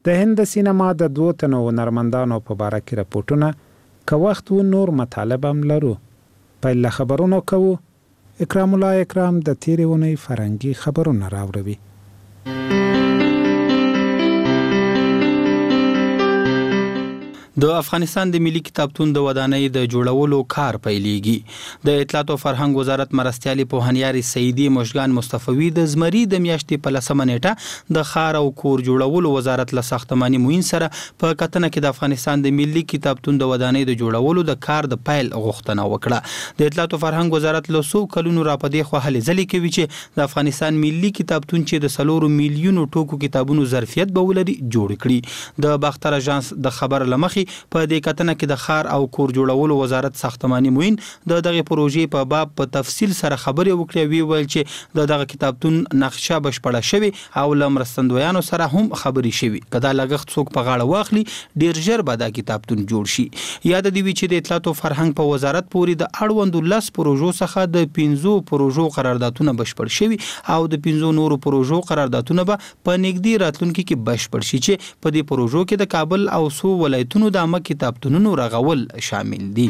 د هند سینما د 2 تنو هنرمندانو په باره کې راپورټونه که وخت و نور مطالب هم لرو. پیل له خبرونو کوو. اکرام الله اکرام د تیرې اونۍ فرهنګي خبرونه راوړوي. د افغانستان د ملي کتابتون د ودانۍ د جوړولو کار پیلېږي. د اطلاعات او فرهنګ وزارت مرستیالي پوهنیار سعیدي مشګان مصطفی د زمري د میاشتې په 10 نیټه د ښار او کور جوړولو وزارت له ساختماني معین سره په کتنه کې د افغانستان د ملي کتابتون د ودانۍ د جوړولو د کار د پیل غوښتنه وکړه. د اطلاعات او فرهنګ وزارت له 100 کلونو راپدې خو هلې ځلې کوي چې د افغانستان ملي کتابتون چې د 4 میلیونو ټوکو کتابونو ظرفیت به ولري جوړ کړي. د باختر اژانس د خبر لمخې په دې کتنه کې د ښار او کور جوړولو وزارت ساختماني معین د دغه پروژې په باب په تفصیل سره خبرې وکړې. ویل چې د دغه کتابتون نقشه بشپړه شوی او له مرستندویانو سره هم خبرې شوی. کدا لګښت څوک په غاړه واخلي ډیر ژر به دا کتابتون جوړ شي. یاد دی چې د اطلاعات او فرهنګ په وزارت پورې د اړوندو 10 پروژو څخه د 15 پروژو قراردادونه بشپړ شوی او د 15 نورو پروژو قراردادونه به په نږدې راتلونکي کې بشپړ شي چې په دې پروژو کې د کابل او سو ولایتونو د عامه کتابتونونو رغول شامل دي.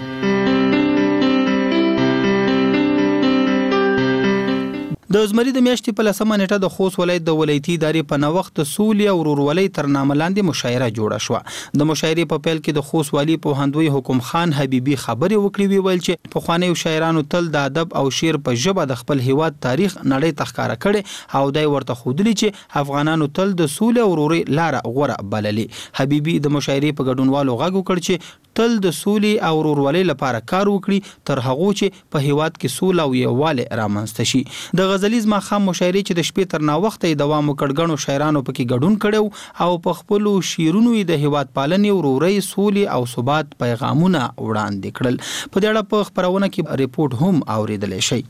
د زمري د میاشتې په 10 نیټه د خوست ولایت د ولایتي ادارې په نوښت د سولې او ورورولۍ تر نامه لاندې مشاعره جوړه شوه. د مشاعرې په پیل کې د خوست والي پوهندوی حکم خان حبیبي خبرې وکړې. ویل چې پخوانیو شاعرانو تل د ادب او شعر په ژبه د خپل هیواد تاریخ نړۍ ته ښکاره کړي او دای ورته ښودلي چې افغانانو تل د سولې او ورورۍ لاره غوره بللې. حبیبي د مشاعرې په ګډونوالو غږ وکړ چې تل د سولې او ورورولۍ لپاره کار وکړي تر هغه چې په هیواد کې سوله او یووالی رامنځته شي. د غزلیز ماښام مشاعرې چې د شپې تر ناوخته دوام وکړ، ګڼو شاعرانو پکې ګډون کړو او په خپلو شعرونو د هیواد پالنې، ورورۍ، سولې او ثبات پیغامونه وړاندې کړل. په دې اړه په خبرونه کې ریپورت هم اوریدلی شئ.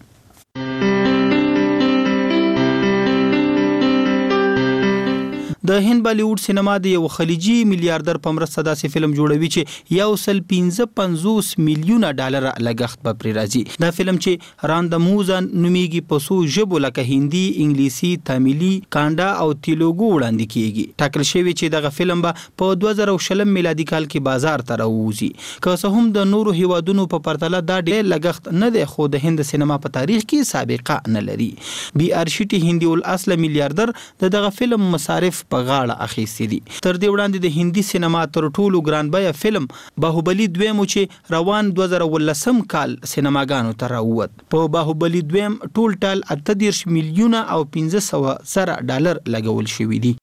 د هند بالیوډ سینما د یو خلیجي میلیاردر په مرسته داسې فلم جوړوي چې $155 میلیونه لګښت به پرې راځي. دا فلم چې راندموزا نومیږي په څو ژبو لکه هندي، انګلیسي، تاميلي، کانډا او تیلوګو وړاندې کیږي. ټاکل شوی چې دغه فلم به په 2020 میلادي کال کې بازار ته راوځي. که څه هم د نورو هیوادونو په پرتله دا ډېر لګښت نه دی، خو د هند سینما په تاریخ کې سابقه نه لري. بي آر شيټي هندي الاصل میلیاردر دغه فلم مصارف په غاړه اخیستي دي. تر دې وړاندې د هندي سینما تر ټولو ګران بیه فلم باهوبلی دویم چې روان 2018 کال سینماګانو ته راووت. په باهوبلی دویم ټول ټال 38 میلیونه او 1500 زره ډالر لګول شوي دي.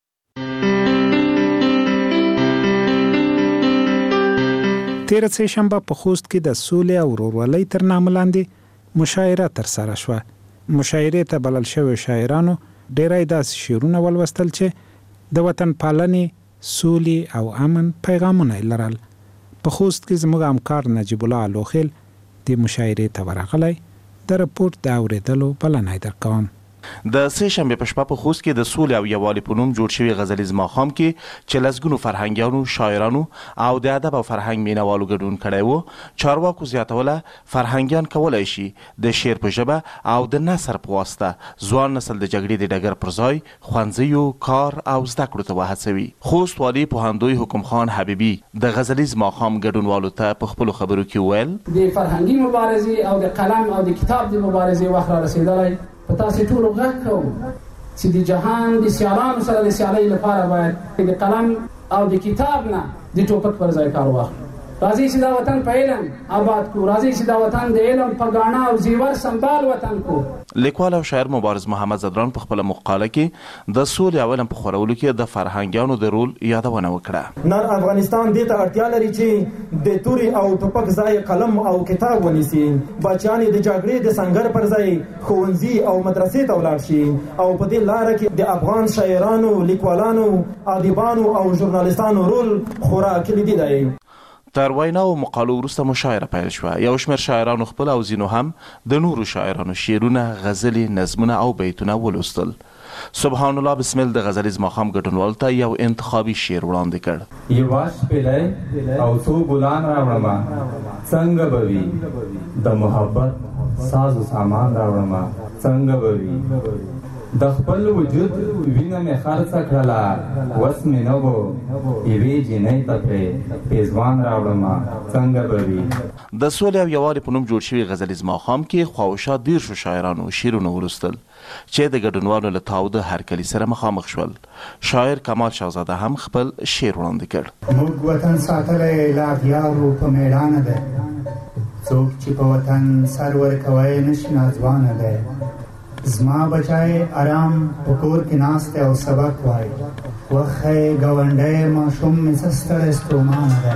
تیر سه شنبه په خوست کې د سولې او ورورولۍ تر نامه لاندې مشاعره ترسره شوه. مشاعرې ته بلل شوي شاعرانو ډېری داسې شعرونه ولوستل چې د وطن پالنې، سولې او امن پیغامونه لرل. په خوست کې زموږ همکار نجیب الله لوخیل د مشاعرې ته ورغلی. د رپورټ د اورېدلو بلنه درکوم. د سه شنبه په شپه په خوست کې د سولې او یووالي په نوم جوړ شوی غزلیز ماښام کې چې لسګونو فرهنګیانو، شاعرانو او د ادب او فرهنګ مینوالو ګډون کړی و. چارواکو زیاتوله فرهنګیان کولی شي د شعر په ژبه او د نثر په واسطه ځوان نسل د جګړې د ډګر پر ځای ښوونځیو، کار او زده کړو ته وهڅوي. خوست والي پوهندوی حکم خان حبیبي د غزلیز ماښام ګډونوالو ته په خپلو خبرو کې ویل د فرهنګي مبارزې او د قلم او د کتاب د مبارزې وخت را رسېدلی. په تاسې ټولو غږ کوم چې د جهان د سیالانو سره د سیالۍ لپاره باید د قلم او د کتاب نه د ټوپک پر ځای کار واخلو. راځئ چې دا وطن په علم آباد کړو. راځئ چې دا وطن د علم په ګاڼه او زیور سنبال وطن کړو. لیکوال او شاعر مبارز محمد زدران په خپله مقاله کې د سولې او علم په خورولو کې د فرهنګیانو د رول یادونه وکړه. نن افغانستان دې ته اړتیا لري چې د تورې او ټوپک ځای قلم او کتاب ونیسي. بچیان د جګړې د سنګر پر ځای ښوونځي او مدرسې ته ولاړ شي او په دې لاره کې د افغان شاعرانو، لیکوالانو، ادیبانو او ژورنالیستانو رول خورا کلیدي دی. تر وینا او مقالو وروسته مشاعره پیل شوه. یو شمېر شاعرانو خپل او ځینو هم د نورو شاعرانو شعرونه، غزلې، نظمونه او بیتونه ولوستل. سبحان الله بسمل د غزلیز ماښام ګډونوالو ته یو انتخابي شعر وړاندې کړ. یواش پیلی او څو ګلان راوړمه، څنګه به وي د محبت ساز و سامان راوړمه، څنګه به وي د خپل وجود وینه مې خرڅه کړله وس مې نه و یوې جینۍ ته پرې پیزوان راوړمه څنګه به وي. د سولې او یووالي په نوم جوړ شوي غزلیز ماښام کې خواوشا 10 شاعرانو شعرونه ولوستل چې د ګډونوالو له تاوده هرکلي سره مخامخ شول. شاعر کمال شاهزاده هم خپل شعر وړاندې کړ. موږ وطن ساتلی لا دیارو په میړانه دی، څوک چې په وطن سر ورکوی نشي ناځوانه دی. زما بچای آرام په کور کې ناست دی او سبق وایي، وښی ګاونډی ماشوم مې څه ستړی ستومانه دی.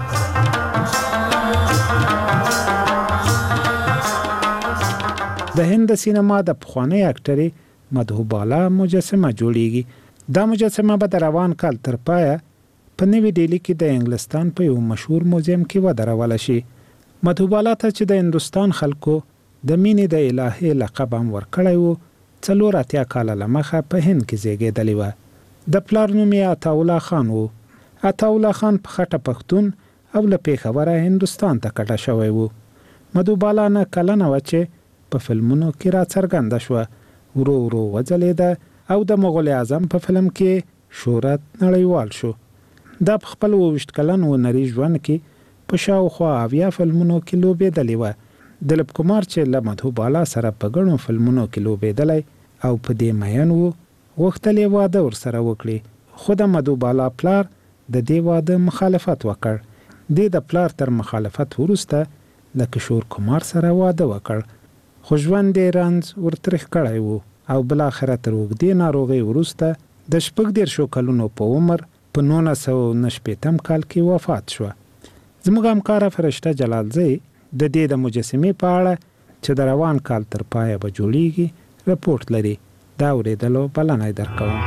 د هند سینما د پخوانۍ اکټرې مدهوبالا مجسمه جوړیږي. دا مجسمه به د روان کال تر پایه په نوې ډیلی کې د انګلستان په یو مشهور موزیم کې ودروله شي. مدهوبالا ته چې د هندوستان خلکو د مینې د الهې لقب هم ورکړی و، 84 کاله له مخه په هند کې زیږېدلی وه. د پلار نوم یې عطاالله خان و. عطاالله خان په خټه پښتون او له پېښوره هندوستان ته کډه شوی و. مدهوبالا نه کلنه وه چې په فلمونو کې را څرګنده شوه، ورو ورو وځلېده او د مغول اعظم په فلم کې شهرت نړیوال شو. دا په خپل 22 کلن هنري ژوند کې په شاوخوا 70 فلمونو کې لوبېدلی وه. دلیپ کمار چې له مدهوبالا سره په ګڼو فلمونو کې لوبېدلی او په دې مین و، غوښتل یې واده ورسره وکړي، خو د مدهوبالا پلار د دې واده مخالفت وکړ. دې د پلار تر مخالفت وروسته له کشور کمار سره واده وکړ، خو ژوند یې رنځ ورترخ کړی و او بالاخره تر اوږدې ناروغۍ وروسته د 14 کلونو په عمر په 1990 کال کې وفات شوه. زموږ همکاره فرشته جلالزی د دې د مجسمې په اړه چې د روان کال تر پایه به جوړیږي رپورټ لري. دا اورېدلو بلنه درکوم.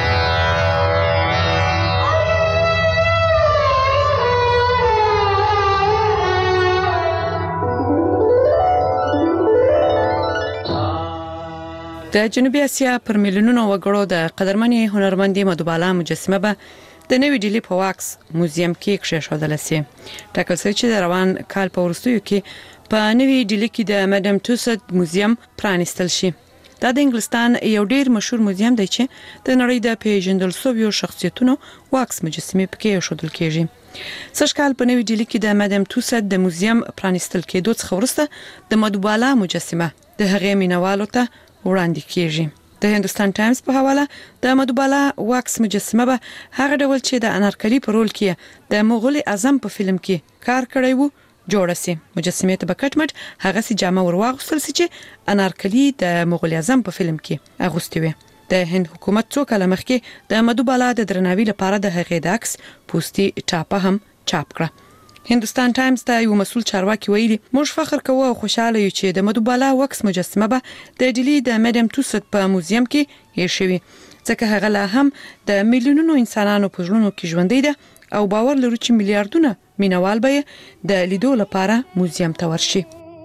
د جنوبي اسیا پر میلیونونو وګړو د قدرمنې هنرمندې مدهوبالا مجسمه به د نوې ډیلی په واکس موزیم کې کېښودل شي. ټاکل شوی چې د روان کال په وروستیو کې په نوې ډیلی کې د مدام توسد موزیم پرانیستل شي. دا د انګلستان یو ډیر مشهور موزیم دی چې د نړۍ د پیژندل شویو شخصیتونو واکس مجسمې پکې ایښودل کېږي. سږ کال په نوې ډیلی کې د مدام توسد د موزیم پرانیستل کېدو څخه وروسته د مدهوبالا مجسمه د هغې مینوالو ته وړاندې کېږي. د هندوستان ټایمز په حواله د مدهوبالا واکس مجسمه به هغه ډول چې د انارکلي په رول کې د مغول اعظم په فلم کې کار کړی وو جوړه سي. مجسمه ته به کټمټ هغه سي جامه ورواغوستل سي چې انارکلي د مغول اعظم په فلم کې اغوستي وي. د هند حکومت څو کاله مخکې د مدهوبالا د درناوي لپاره د هغې د عکس پوسټي ټاپه هم چاپ کړه. هندوستان ټایمز ته یو مسؤل چارواکي ویلي، موږ فخر کوو او خوشاله یو چې د مدهوبالا واکس مجسمه به د ډیلی د مدام توسد په موزیم کې ایښوي، ځکه هغه لا هم د میلیونونو انسانانو په زړونو کې ژوندۍ ده او باور لرو چې میلیارډونه مینوال به د لیدو لپاره موزیم ته ورشي.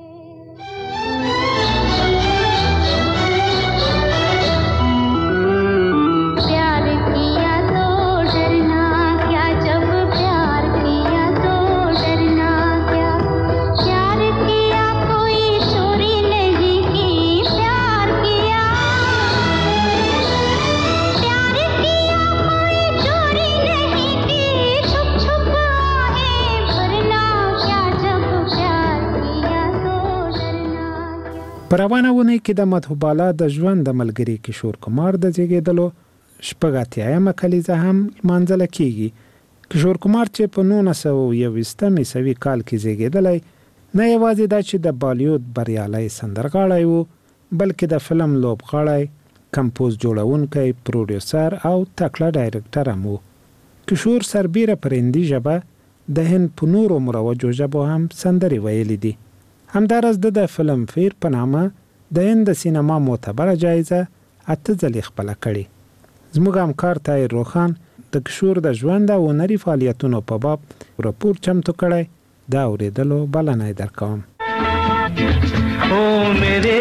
په روانه ونې کې د مدهوبالا د ژوند د ملګري کشور کمار د زیږېدلو 80مه کلیزه هم لمانځل کېږي. کشور کمار چې په 1921 عیسوي کال کې زیږېدلی، نه یوازې دا چې د بالیوډ بریالی سندرغاړی و، بلکې د فلم لوبغاړی، کمپوز جوړونکی، پروډیوسر او تکړه ډایرکټر هم و. کشور سربیره پر هندي ژبه د هند په نورو مروجو ژبو هم سندرې ویلي دي. همدارس د فلم فیر په نامه د هند سینما معتبره جایزه 8 ځلې خپله کړې. زموږ همکار طاهر روخان د کشور د ژوند او هنري فعالیتونو په باب راپور چمتو کړی. دا اورېدلو بلنه درکوم. او میرے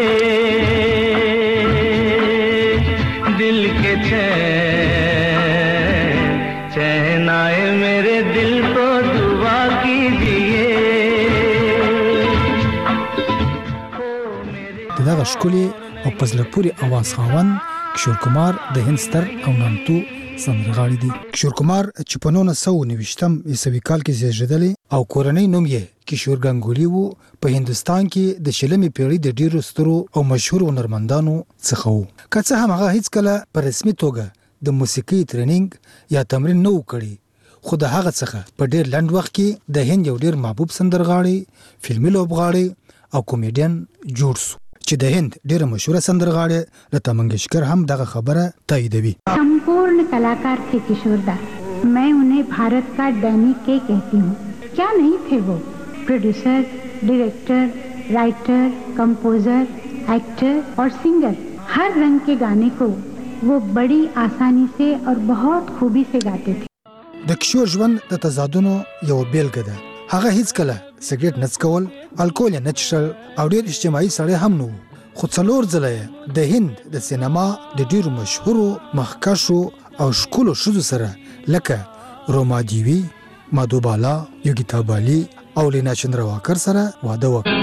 دل کے چین آئے میرے دل کو دعا کیجیے. دغه ښکلي او په زړه پورې اواز خاوند کشور کمار د هند ستر او نامتو سندرغاړي دي. کشور کمار چې په 1929 عیسوي کال کې زیږیدلی او کورنۍ نوم یې کشور ګانګولي وو. په هندستان کې د شلمې پیړۍ د ډیرو سترو او مشهور هنرمندانو څخه وو. که څه هم هغه هیڅ کله په رسمي توګه د موسیقي ټریننګ یا تمرین نه وکړي، خو د هغه څخه په ډیر لنډ وخت کې د هند یو ډیر محبوب سندرغاړي، فلمي لوبغاړي او کمیډین جوړ شو چې د هند ډیره مشهوره سندرغاړي لتا منگیشکر هم دغه خبره تاییدوي. संपूर्ण कलाकार थे किशोरदा. मैं उन्हें भारत का डैनी के कहती हूँ. क्या नहीं थे वो? Producer, director, writer, composer, actor और सिंगर. हर रंग के गाने को वो बड़ी आसानी से और बहुत खूबी से गाते थे. د کشور ژوند د تضادونو یو بیلګه ده. هغه هیڅ کله سګریټ نه څکول، الکول نه څښل او ډیر اجتماعي سړی هم نه و. خو څلور ځله د هند د سینما د ډیرو مشهورو مخکشو او ښکلو ښځو سره لکه روما دیوی، مادھوبالا، یوگیتا بالی او لینا چندرواکر سره واده وکړ.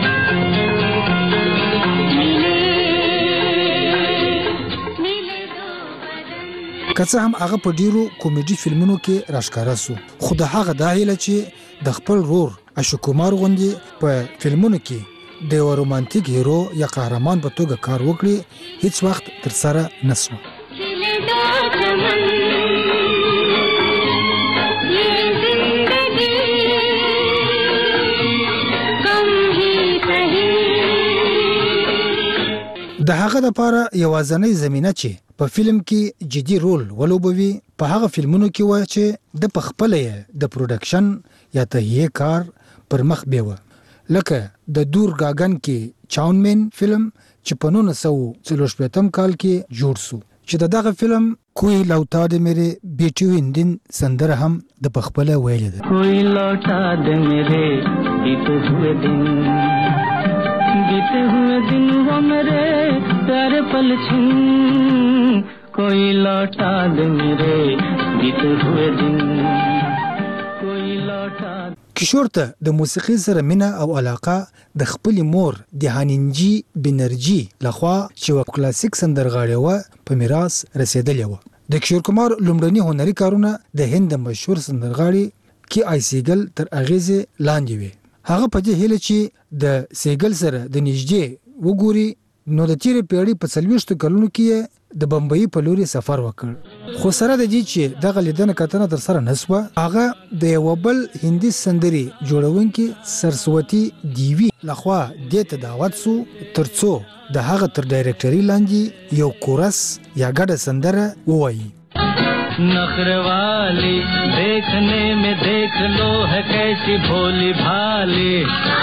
که څه هم هغه په ډیرو کامیډي فلمونو کې راښکاره سو، خو د هغه دا هیله چې د خپل رور اشوک کمار غوندې په فلمونو کې د یو رومانتیک هیرو یا قهرمان په توګه کار وکړي هیڅ وخت ترسره نه سو. د هغه لپاره یوازینۍ زمینه چې په فلم کې جدي رول ولوبوي په هغه فلمونو کې و چې د پخپل د پروډکشن یا تهیه کار پر مخ بیوه، لکه د دور گاگن کې چاونمن فلم چې په 1940 کال کې جوړ سو، چې دغه فلم کوئی لوٹا دے میرے بیٹی ہندن سندر هم د پخپل ویل ده. کوئی لوٹا دے میرے بیتے ہوئے دن وہ میرے پیارے پل چھن. کوئی لوٹا دے میرے بیتے ہوئے دن. کوئی لوٹا. کشور ته د موسیقي سره مینه او علاقه د خپل مور د هانینجی بنرجی لخوا چې و کلاسیک سندرغاړی و په میراث رسیدلی و. د کشور کمار لومړني هنري کارونه د هند مشهور سندرغاړي کی آی سیګل تر اغیزه لاندې وي. هغه په دې هیله چې د سیګل سره د نږدې وګوري نو د تیرې پیړۍ په 40 کلونو کې د بمبئی په لوري سفر وکړ. خو سره د دې چې دغه لیدنه کتنه تر سره نسوه، هغه د یو بل هندي سندري جوړونکي سرسوتی دیوی لخوا دې ته دعوت سو ترڅو د هغه تر ډایرکټري لاندې یو کورس یا ګډه سندره ووایي. نخرے والی دیکھنے میں دیکھ لو ہے کیسی بھولی بھالی.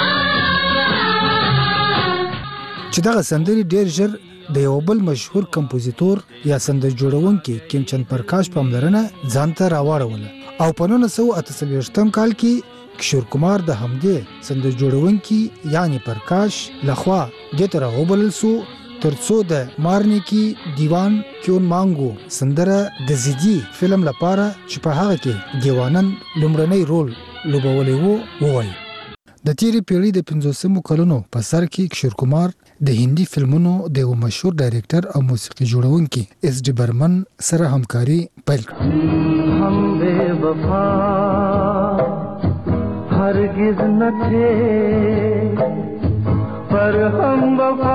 چې دغه سندري ډیر ژر د یو بل مشهور کمپوزیتور یا سندر جوړونکي کیمچند پرکاش پاملرنه ځان ته راوړوله او په 1948 کال کې کشور کمار د همدې سندر جوړونکي یعنی پرکاش لخوا د تر غوبل سو ترڅو د مارنیکی دیوان کیون مانگو سندره د زیدی فلم لپاره چې په هغه کې دیوانن لومړنی رول لوبولی وو ووایي. د تیرې پیړۍ د 50 کلونو په سر کې کشور کمار د هندي فلمونو د یو مشهور ډایرکټر او موسیقي جوړونکي اس ډي برمن سره همکاري پیل کړه. هم بے وفا هرگز نہ تھے پر ہم وفا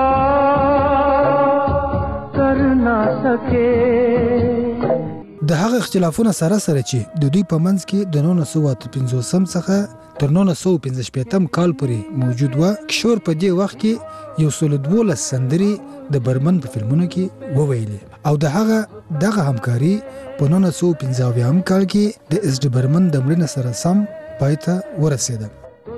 کر نہ سکے. د هغه اختلافونه سره چې د دوی په منځ کې د 1950 څخه تر 1955 کال پورې موجود و، کشور په دې وخت کې یو 12 سندري د برمن په فلمونو کې وویلې او د هغه دغه همکاري په 1955 کال کې د اس ډي برمن د مړینې سره سم پای ته ورسېده.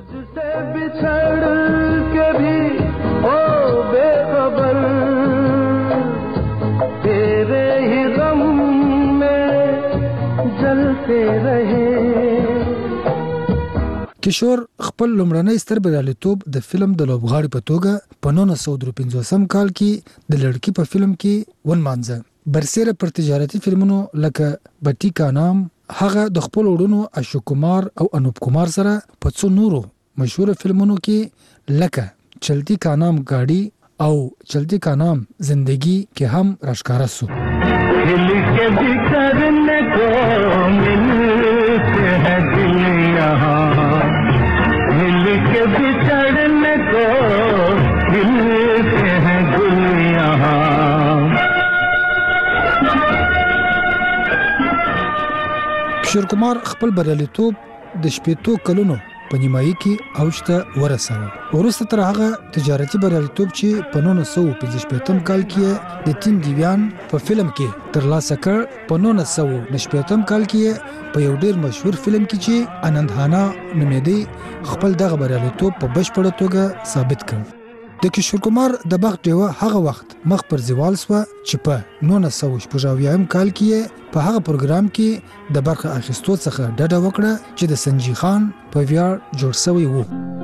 کشور خپل لومړنی ستر بریالیتوب د فلم د لوبغاړي په توګه په 1953 کال کې د لړکی په فلم کې ونمانځه. برسېره پر تجارتي فلمونو لکه بټی کا نام هغه د خپل وړونو اشوک کمار او انوپ کمار سره په څو نورو مشهور فلمونو کې لکه چلتی کا نام گاڑی او چلتی کا نام زندگی کې هم راښکاره سو. دل کے بکھرنے کو ملتے ہیں دل یہاں، دل کے بچھڑنے کو ملتے ہیں دل یہاں. کشور کمار خپل بریالیتوب د شپېتو کلونو په نیمایي کې اوج ته ورساوه. وروسته تر هغه تجارتي بریالیتوب چې په 1955 کال کې د تین دیویان په فلم کې ترلاسه کړ، په 1990 کال کې په یو ډیر مشهور فلم کې چې آنندهانا نومېدی خپل دغه بریالیتوب په بشپړه توګه ثابت کړ. د کشور کمار د بخت ډیوه هغه وخت مخ پر زوال سوه چې په 1990 کال کې په هغه پروګرام کې د برخه اخیستو څخه ډډه وکړه چې د سنجي خان په ویاړ جوړ شوی و.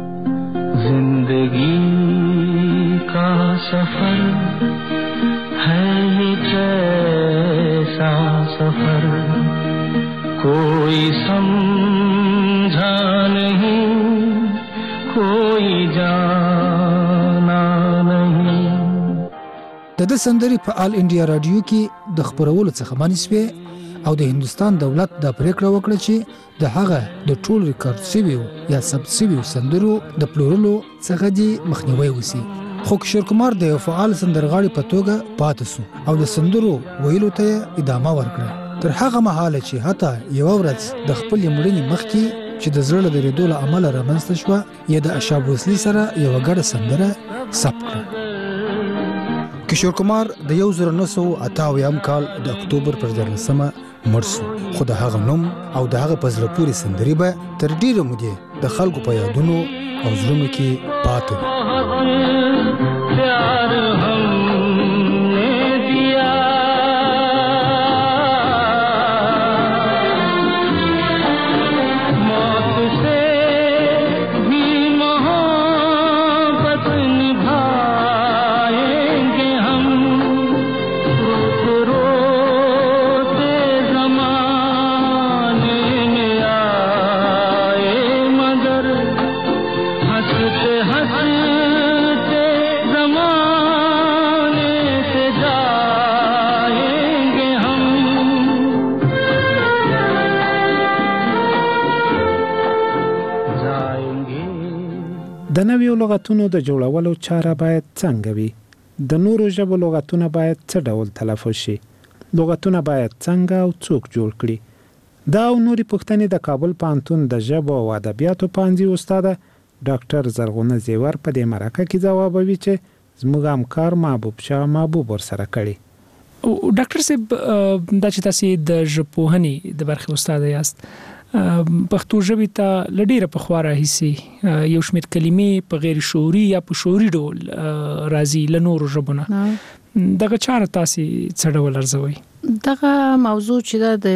زندگی کا سفر ہے یہ جیسا سفر کوئی سمجھا نہیں کوئی جانا نہیں. د سندري په آل انډیا رادیو کې د خبرولو څخه مانی سوی او د هندستان دولت د پریکړه وکړه چې د هغه د ټول ریکارډ سویو یا سب سویو سندرو د پلورلو څخه دی مخنیوي وسی. خو کشور کمار د یو فعال سندرغاړي په توګه پاتې سو او د سندرو ویلو ته ادامه ورکړه تر هغه مهاله چې حتی یو ورځ د خپل مړینې مخکې چې د زړه د ریدو له امله رامنځته شوه یا د اشاب وسلی سره یو ګډه سندره ثبت کړه. کشور کمار د 1988 کال د اکتوبر پر 14مه مړ شو، خو د هغه نوم او د هغه په زړه پورې سندرې به تر ډیره مودې د خلکو په یادونو او زړونو کې پاتې وي. د نویو لغتونو د جوړولو چاره باید څنګه وي؟ د نورو ژبو لغتونه باید څه ډول تلفظ شي؟ لغتونه باید څنګه او څوک جوړ کړي؟ دا او نورې پوښتنې د کابل پوهنتون د ژبو او ادبیاتو پوهنځي استاده ډاکټر زرغونه زیور په دې مرکه کې ځوابوي چې زموږ همکار محبوب شاه محبوب ورسره کړي. ډاکټر صاحب دا چې تاسو د ژبپوهنې د برخې استاد یاست، پښتو ژبې ته لډیره په خوا راهیسي یو شمېر کلمې په غیر شعوري یا په شعوري ډول راځي له نورو ژبونه. دغه چاره تاسو څه ډول ارزوئ؟ دغه موضوع چې د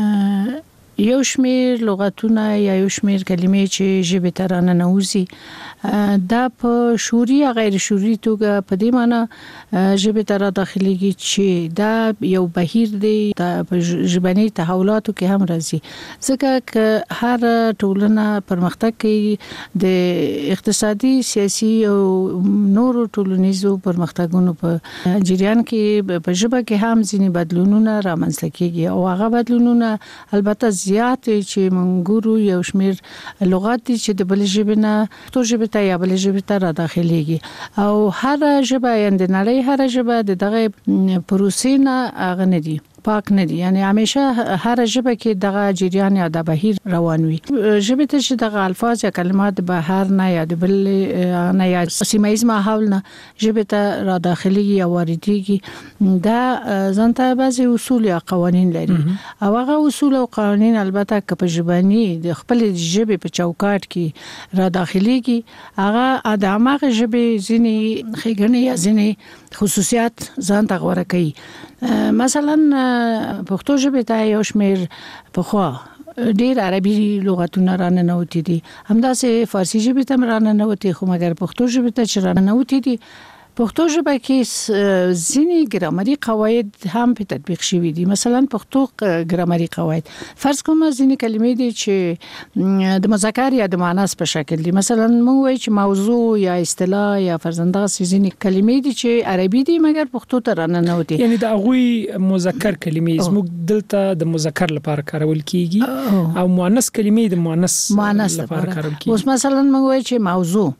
یو شمېر لغتونه یا یو شمېر کلمې چې ژبې ته راننوځي دا په شعوري یا غیر شعوري توګه په دې معنی ژبې ته را داخليږي چې دا یو بهیر دی د ژبني تحولاتو کې هم راځي. ځکه چې هر ټولنه پرمختګ کوي، د اقتصادي، سیاسي او نورو ټولنیزو پرمختګونو په جریان کې په ژبه کې هم ځینې بدلونونه رامنځته کیږي او هغه بدلونونه البته زیات چې منګورو یو شمېر لغات دي چې د بل ژبې نه تو ژبې ته یا بل ژبې ته را داخليږي او هر ژبه یند نړۍ هر ژبه دغه پروسې نه اغنه دي پاک نه دي، یعنی همیشه هر ژبه کې دغه جریان یا د بهیر روان وي. ژبه ته چې دغه الفاظ یا کلمات بهر نه یا د بل نه یا سیمایي ماحول نه ژبه ته را داخلي یا واردېږي، دا ځانته بعضي اصول یا قوانين لري او هغه اصول او قوانين البته که په ژبني د خپل ژبه په چوکاټ کې را داخليږي هغه د هغه ژبه ځینې خېګنې یا ځینې خصوصیات ځانته غوړه کوي. مثلا پښتو ژبه ته یو شمېر په خوا ډېر عربي لغتونه راننوتي دي، همداسې فارسی ژبه ته راننوتي، خو مګر پښتو ژبه ته چې راننوتي دي پښتو ژبه کې ځینې ګرامري قواعد هم په تطبیق شوي دي. مثلا پښتو ګرامري قواعد فرض کوم ځینې کلمې دي چې د مذکر یا د مؤنث په شکل دي. مثلا موږ وایو چې موضوع یا اصطلاح یا فرزنده ځینې کلمې دي چې عربي دي مګر پښتو ته راننوتي، یعنی د هغه مذکر کلمې زموږ دلته د مذکر لپاره کارول کیږي او مؤنث کلمې د مؤنث لپاره کارول کیږي. اوس مثلا موږ وایو چې موضوع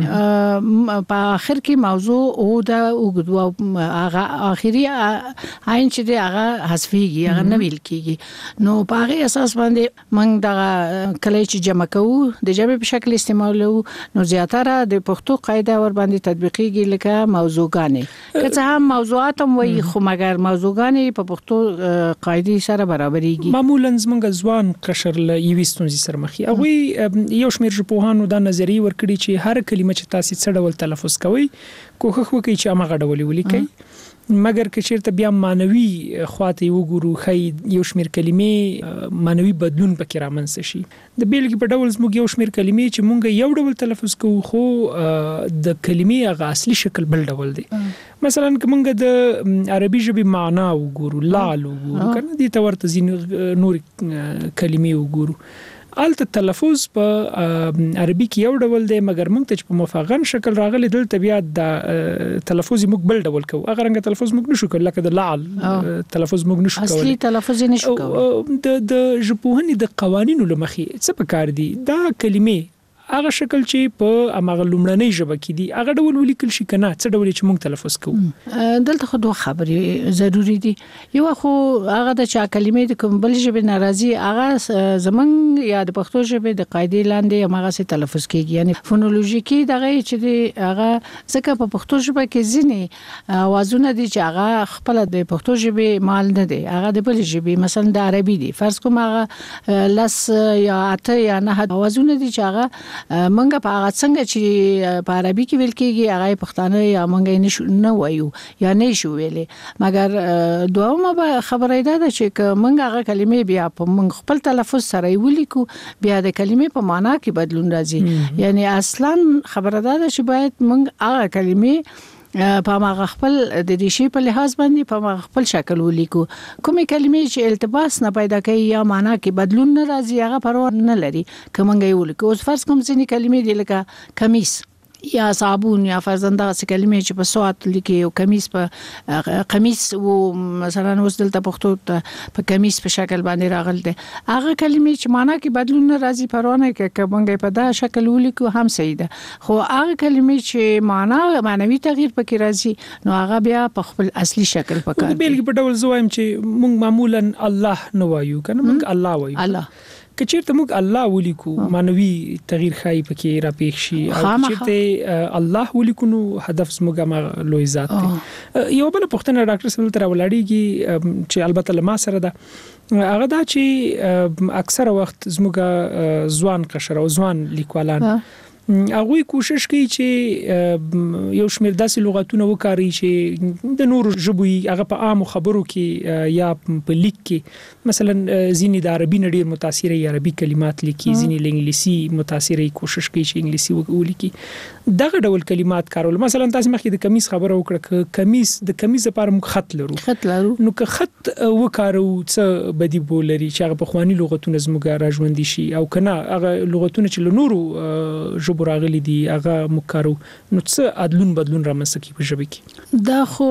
په اخر کې موضوع او د وګدو هغه اخري عین چې د هغه حذفيږي هغه نه ویل کیږي. نو په هغه اساس باندې موږ د کله چې جمع کوو د جمع په شکل استعمالو نو زیاتره د پښتو قاعده ور باندې تطبیقيږي لکه موضوعګانې که هم موضوعات هم وي خو مګر موضوعګانې په پښتو قاعده سره برابرېږي. معمولا زمونږ ځوان قشر له یوې ستونزې سره مخ هغه یو شمېر ژبپوهانو دا نظریه ورکړي چې هر کلمه چې تاسو څه ډول تلفظ کوئ کوښښ وکړئ چې هغه ډول ولیکئ، مګر که چیرته بیا مانوي خواته وګورو خی یو شمېر کلمې مانوي بدلون پکې رامنځته شي. د بیلګې په ډول زموږ یو شمېر کلمې چې مونږ یو ډول تلفظ کوو خو د کلمې هغه اصلي شکل بل ډول دی. مثلا که مونږ د عربي ژبې معنا وګورو، لال وګورو کنه دي ته ورته ځینې نور کلمې وګورو، الته تلفظ په عربي کې یو ډول دی مګر موږ ته په مفغن شکل راغلی دلته بیا د تلفظ موږ بل ډول کوو. هغه رنګ تلفظ موږ نشو کولای لکه د لعل تلفظ موږ نشو کولای، اصلي تلفظ نشو کولای. د ژبپوهنې د قوانینو لمخې څه پکار دي دا کلمې هغه شکل چې په هغه لومړنۍ ژبه کې دي هغه ډول ولیکل شي کنه څه ډول چې موږ تلفظ کوو. دلته خو دوه خبرې ضروری دي. یو خو هغه د چا کلمې د کوم بل ژبې ناراضي هغه زمنګ یا د پښتو ژبې د قاعده لاندې هغه څه تلفظ کیږي، یعنی فونولوژیکي دغه چې هغه ځکه په پښتو ژبه کې ځینې اوازونه دي چې هغه خپل د پښتو ژبې مال نه دي، هغه د بل ژبې مثلا د عربي دي. فرض کوم هغه لس یا اته یا نه اوازونه دي چې هغه منګه په هغه څنګه چې په عربي کې ویل کېږي هغه پښتانه یا منګه نه وایو یا نه شو ویلې. مګر دوامه خبره ده چې منګه هغه کلمې بیا په منګ خپل تلفظ سره ولیکو بیا د کلمې په معنا کې بدلون راځي. یعنی اصلا خبره ده چې باید منګ هغه کلمې په ما خپل د ریشي په لحاظ باندې په ما خپل شکل ولیکو. کومې کلمې چې التباس نه پیدا کوي یا معنا کې بدلون نه راځي هغه پروا نه لري کومنګ یې ولیکو. اوس فرض کوم ځینې کلمې دي لکه کمیس یا صابون یا فرزنده کلمې چې په سواد لیکي او کمیس په قمیص او مثلا اوس دلته پښتو په کمیس په شکل باندې راغل دي هغه کلمې چې معنا کې بدلون نه راځي پروا نه کوي کومنګ په دا شکل ولیکو هم صحیح ده. خو هغه کلمې چې معنوي تغییر پکې راځي نو هغه بیا په خپل اصلي شکل پکې. د بیلګې په ډول زوایم چې موږ معمولا الله نه وایو کنه موږ الله وایو. الله که چیرته موږ الله ولیکو مانوي تغییر خای پکې را پیښ شي او چیرته الله ولیکو نو هدف زموږه ما لوی ذات دی. یو بل پښتنه ډاکټر سره تر ولاړیږي چې البته لما سره ده هغه دا چې اکثره وخت زموږه ځوان قشر او ځوان لیکوالان هغه کوشش کوي چې یو شمېر داسې لغاتونه وکاري چې د نورو ژبو هغه په عام خبرو کې یا په لیک کې مثلا ځینې د عربي نه ډېر متاثره عربي کلمات لیکي، ځینې انګلیسي متاثره کوشش کوي چې انګلیسي ولیکي. دغه ډول کلمات کارول مثلا تاسو مخکې د کمیس خبره وکړه کمیس د کمیس لپاره موږ خط لرو نو که خط وکارو څه بدی بولري چې هغه په خواني لغتونه زموږه راژوندي شي او کنه هغه لغتونه چې له نورو براغلی دي هغه مکارو نو څه عدلون بدلون رامنځته کی په ژبه کې. دا خو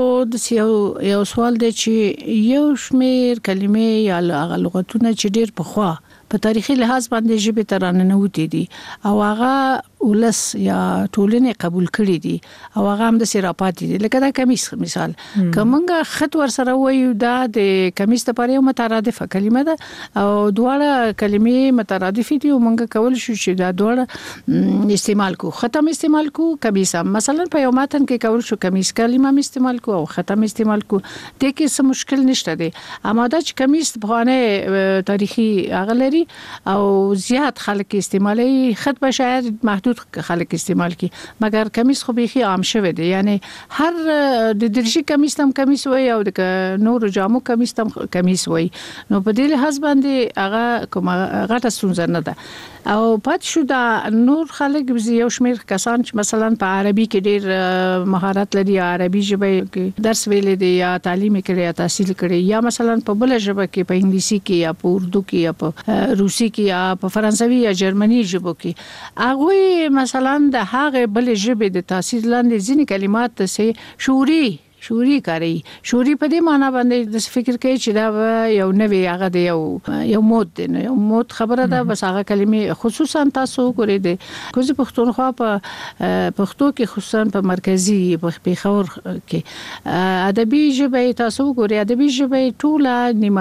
د یو سوال دی چې یو شمېر کلمې یا هغه لغتونه چې ډېر پخوا په تاریخي لحاظ باندې ژبه ترانه نه وتی دي او هغه ولس یا ټولنې قبول کړي دي او هغه هم د سراپاتې دي لکه دا کمیس مثال کومنګه خط ور سره وایو دا د کمیس لپاره یو مترادفه کلمه ده او دواړه کلمې مترادفې دي او موږ کول شو چې دا دواړه استعمال کو ختم استعمال کو کمیس مثلا په یو متن کې کول شو کمیس کلمه استعمال کو او ختم استعمال کو د کې څه مشکل نشته دي. اما دا چې کمیس په خانه تاریخي اغلري او زیات خلک استعمالي خط به شاید محدود محدود خلک استعمال کی مګر کمیس خو به عام شوه دی یعنی هر د درشي کمیس تم کمیس وای او د نور جامو کمیس تم کمیس وای نو په دې لحاظ باندې هغه کوم غټه ستونزه نه ده او پات شو دا نور خلک یو شمیر کسان چې مثلا په عربي کې ډیر مهارت لري عربي ژبه کې درس ویل دي یا تعلیم کړي یا تحصیل کړي یا مثلا په بل ژبه کې په انګلیسي کې یا په اردو کې یا په روسي کې یا په فرانسوي یا جرمني ژبه کې هغه مثلا د هغه بل ژبه د تحصیل لاندې ځینې کلمات سه شوري کوي شوري په دې معنی باندې د فکر کوي چې دا یو نوې هغه دی یو مود دی یو مود خبره ده بس هغه کلمې خصوصا تاسو ګورئ دي کوز پښتونخوا په پښتو کې خصوصا په مرکزی په خور کې ادبي ژبه تاسو ګورئ ادبي ژبه ټوله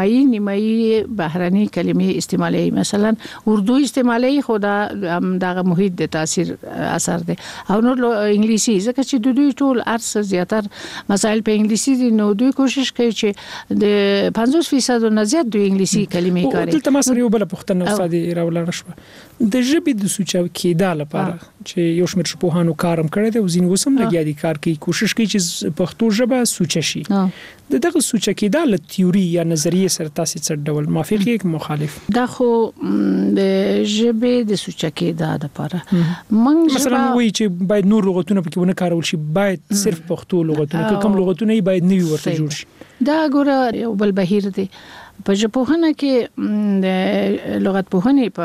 نیمایي بهرني کلمې استعمالي مثلا اردو استعمالي خدا دغه محیط د تاثیر اثر دی او نور انګلیسي ځکه چې د دوی ټول ارس زیاتر مسائل په انګلیسي دي نو دوی کوشش کوي چې د 50% نه زیات د انګلیسي کلمې کاري دلته ما سره یو بل پښتنه استاد راولل شو د ژبې د سوچاو کېدل لپاره چې یو شمېر شپوهانو کارم کړی دی او ځین وسم لګیا دي کار کوي کوشش کوي چې پښتو ژبه سوچ شي دغه سوچ کېدل تیوري یا نظریه سره تاسو څه ډول موافق یک مخالف دا خو د ژبې د سوچ کېدل لپاره موږ مثلا وایي چې باید نور لغتونه پکې ونه کارول شي باید صرف پښتو لغتونه کوم لغتونه باید نوي ورته جوړ شي دا ګوره یو بل بهیر دی په ژبپوهنه کې د لغت پوهنې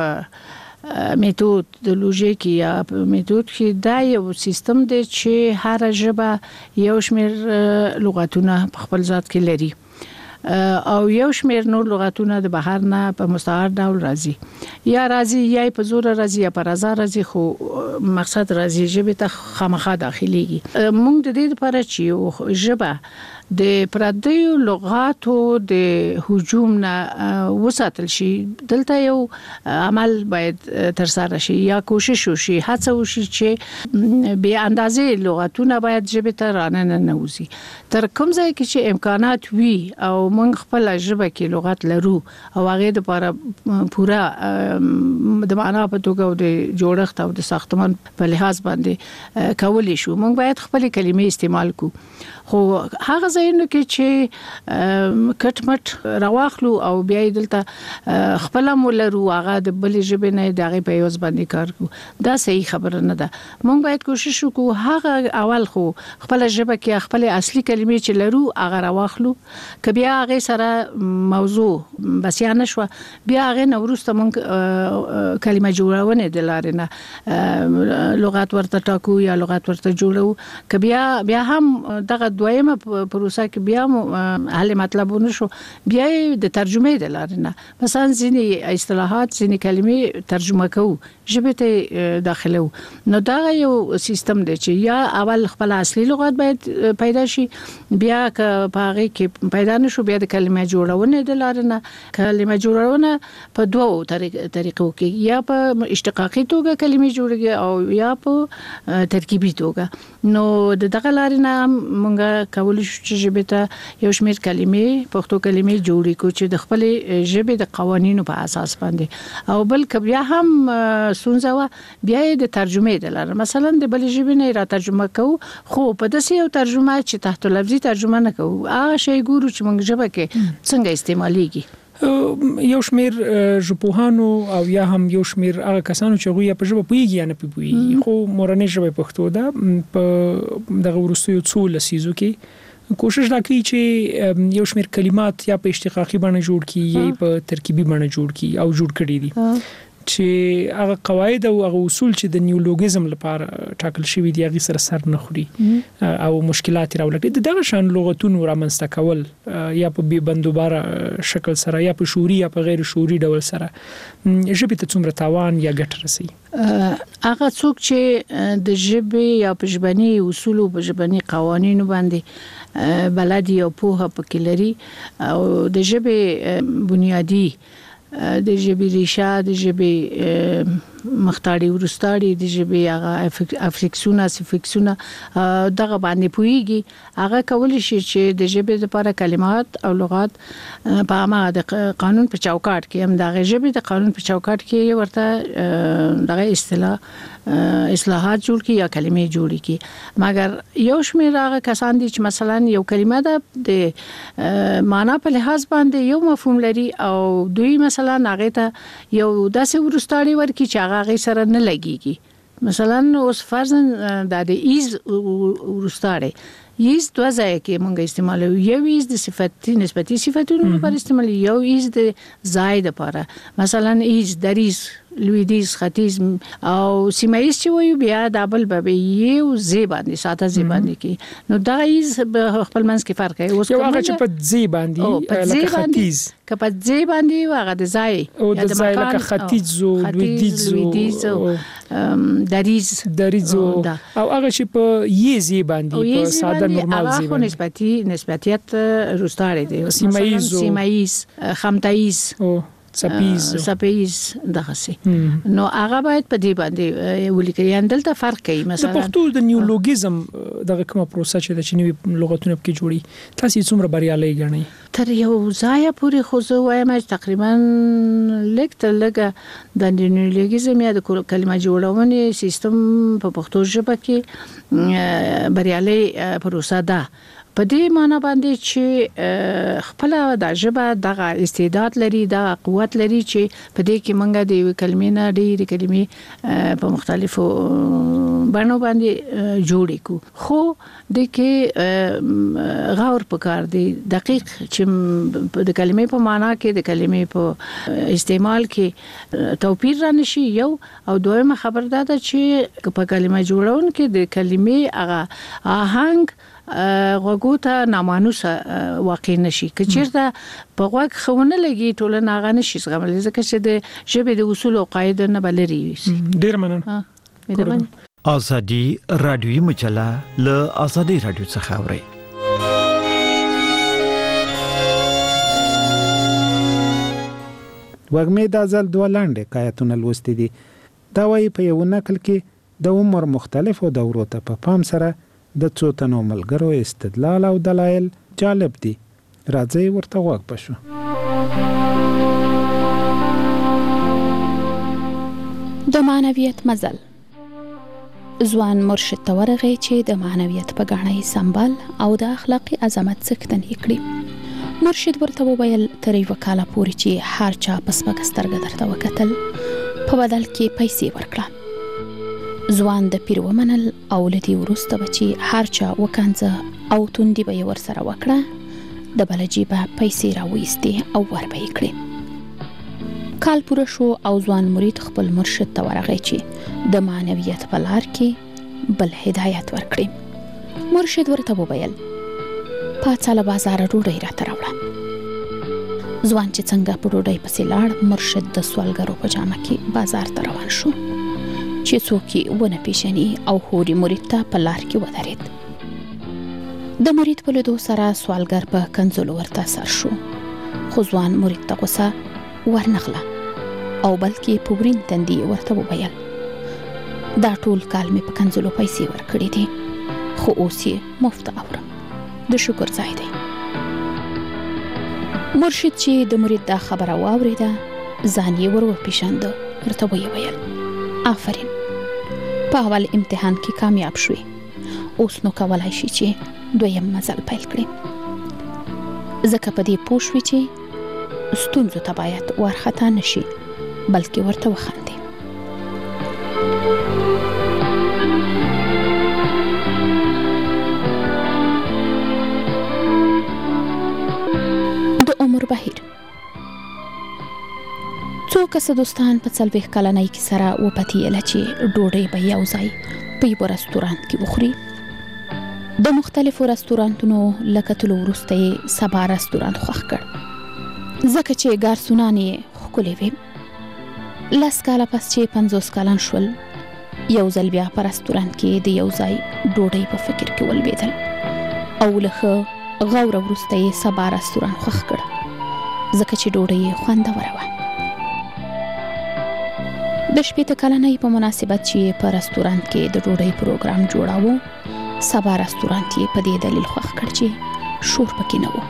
په میتودولوژي کې یا په میتود کې دا یو سیستم دی چې هر ژبه یو شمېر لغتونه په خپل ذات کې لري او یو شمېر نور لغتونه د بهر نه په مستعار ډول راځي یا په زور راځي یا په رضا راځي خو مقصد راځي ژبه ته خامخا داخليږي موږ د دې لپاره چې ژبه د پردیو لغاتو د هجوم نه وساتل شي دلته یو عمل باید تر سره شي یا کوشش وشي هڅه وشي چې به اندازې لغاتونه باید ژبه ته رانه نوځي تر کوم ځای کې چې امکانات وي او موږ خپل ژبه کې لغات لرو او هغه لپاره پورا د معنا په توګه او د جوړښت او د ساختمان په لحاظ باندې کولی شو موږ باید خپل کلمې استعمال کو خو هغه ځایونه کې چې کټمټ راواخلو او بیا دلته خپل مولرو هغه د بل ژبې نه دغه په یوز باندې کار کو دا صحیح خبره نه ده موږ باید کوشش وکړو هغه اول خو خپل ژبه کې خپل اصلي کلمې چې لرو هغه راواخلو ک بیا هغه سره موضوع بسیانه شو بیا هغه نورسته موږ کلمه جوړونه د لارې نه لغات ورته ټاکو یا لغات ورته جوړو ک بیا هم دغه دویمه پروسه کې بیا حل مطلبونه شو بیا د ترجمه د لارې نه مثلا ځینې اصطلاحات ځینې کلمې ترجمه کوو ژبه ته داخلو نو دا یو سیستم دی چې یا اول خپل اصلي لغات باید پیدا شي بیا که په هغه کې پیدا نشو بیا د کلمه جوړونه د لارې نه کلمه جوړونه په دوو طریقو کې یا په اشتقاقي توګه کلمې جوړږي او یا په ترکیبي توګه نو دغه لارې نه مونږ کولای شو چې ژبه ته یو شمېر کلمې پښتو کلمې جوړې کو چې د خپل ژبې د قوانینو په اساس باندې او بل کبیا هم سونځوا بیا د ترجمه د لاره مثلا د بل ژبې نه را ترجمه کو خو په داسې یو ترجمه چې تحت لفظي ترجمه نه کو هغه شی ګورو چې مونږ ژبه کې څنګه استعماليږي یو شمېر ژبپوهانو او یا هم یو شمېر هغه کسانو چې غوي په ژبه پويږي یا نه پويږي خو مورنۍ ژبه پښتو ده په دغه ورستیو څو لسیزو کې کوشش دا کوي چې یو شمېر کلمات یا په اشتقاقي باندې جوړ کړي یا په ترکیبي باندې جوړ کړي او جوړ کړي دي چې هغه قواعد او هغه اصول چې د نیولوګیزم لپاره ټاکل شوی دی هغه سره سر نه خوري او مشکلات راولي دغه شان لغتونو رامنځته کول یا په بي بندوباره شکل سره یا په شعوري یا په غیر شعوري ډول سره ژبه ته څومره تاوان یا ګټه رسي هغه څوک چې د ژبې یا په ژبني اصول او په ژبني قوانینو باندې بلدي او پوهه پکې لري او د ژبې بنیادی د ژبې ریشه د ژبې مختاړي ورستاړي د ژبې هغه افلیکسونه سفیکسونه دغه باندې پويږي هغه کولی شي چې د ژبې لپاره کلمات او لغات په عامه د قانون په چوکاټ کې هم د ژبې د قانون په چوکاټ کې ورته دغه اصلاحات جوړ کی یا کلمې جوړ کی مګر یو شمېر هغه کسان دي چې مثلا یو کلمه ده د معنا په لحاظ باندې یو مفهوم لري او دوی مثلا هغه ته یو داسې ورستاړي ورکی چې هغه سره نه لګيږي مثلا اوس فرضاً د ایز ورستاړي ایز دوه ځای کې مونږ استعمالو یو ایز د صفتی نسبتی صفاتونو لپاره استعمال یو ایز د زائد لپاره مثلا ایز دریز لویدیز ختیز او سیمایز چې وایو بیا دابل به یو زیباندې ساته زیباندې کې نو دا ایز خپل منځ کې فرق کوي اوس یو هغه چې په زیباندې لکه ختیز کپه زیباندې هغه د ځای یا د ځای لکه ختیز او لویدیز دریز او هغه چې په یی زیباندې په ساده نورمال زیباندې نسبتیت روستاړي دي سیمایز خمتایز سپیز دغه سي نو هغه باید په دې باندې ولیکي اندلته فرق کوي مثلا د پښتو د نیولوګیزم دغه کومه پروسه چې د چینی لغتونو په کې جوړي تاسو څومره بریالي ګڼئ تر یو ځای پورې خو زه وایم چې تقریبا لږه د نیولوګیزم یا د کلمه جوړونې سیستم په پښتو ژبه کې بریالي پروسه ده په دې معنی باندې چې خپل د ژبه دغه استعداد لري د قوت لري چې په دې کې مونږ د کلمې نه ډېری کلمې په مختلفو بڼو باندې جوړې کو خو د کې غور پکار دی دقیق چې د کلمې په معنی کې د کلمې په استعمال کې توپیر را نشي یو او دویمه خبر ده چې په کلمه جوړون کې د کلمې هغه آهنګ غوګوته نامانوسه واقع نشي کچیرته په غوږ خونه لګي ټولنه غا نشي زغمل ځکه چې د ژبې د اصول او قاعده نه بلري ډیر مننه ازادي رادیوي مجله له ازادي رادیو څخه اوري وګمې د ځل دوه لاندې کایتونه لوستې دي دا وايي په یو نقل کې د عمر مختلفو دورو ته په پام سره د څو تنو ملګرو استدلال او دلایل جالب دي راځي ورته غوږ پښو د معنویت مزل ځوان مرشد ته ورغی چې د معنویت په غاڼه سمبال او د اخلاقی عظمت څښتن کړي مرشد ورته وویل تر یو کال پورې چې هر چا پس پکسترګ درته وکتل په بدل کې پیسې ورکړه ځوان د پیر ومنل او لدی ورسته بچي هر چا وکانځه او توندي به ور سره وکړه د بلجی به پیسې راوېستي او ور به کړې کال پوره شو او ځوان مرید خپل مرشد ته ورغی چې د معنویت په لار کې بل هدایت ورکړي مرشد ورته وویل پاتاله بازار ډوډۍ راته راوړه ځوان چې څنګه په ډوډۍ پسې لاړ مرشد د سوالګرو په جامه کې بازار ته روان شو چې څوک ونه پیژني او هوري مرید ته په لار کې ودرېد د مرید په لیدو سره سوالګر په کنځلو ورته سر شو خو ځوان مرید ته غوسه ورنغله او بلکې په ورین تندي ورته وویل دا ټول کال مې په کنځلو پیسې ورکړې دي خو اوس یې مفت اورم د شکر ځای دی مرشد چې د مرید دا خبره واورېده ځان یې ور وپېژانده ورته ویې ویل آفرین په اول امتحان کې کامیاب شوې اوس نو کولای شي چې دویم مزل پیل کړي ځکه په دې پوه شوې چې ستونزو ته باید وارخطا نشي بلکې ورته وخاندي د عمر بهیر څو کس دوستان په 40 کلنۍ کې سره وپتیل چې ډوډۍ به یو ځای په یو رستورانت کې وخوري د مختلفو رستورانتونو لکه تلو ورسته سبا رستورانت خوښ کړ ځکه چې ګارسونان یې ښکلي وي لاس کاله پس چې 50 کلن شول یو ځل بیا په رستورانت کې د یو ځای ډوډۍ په فکر کې ولوېدل او لخه غور ورسته سبا رستورانت خوښ کړ ځکه چې ډوډۍ خوندوره وه د شپې کلنۍ په مناسبت چې په رستورانت کې د ډوډۍ پروګرام جوړاوه، سبا رستورانت یې په دې دلیل خوښ کړ چې شور پکې نه و.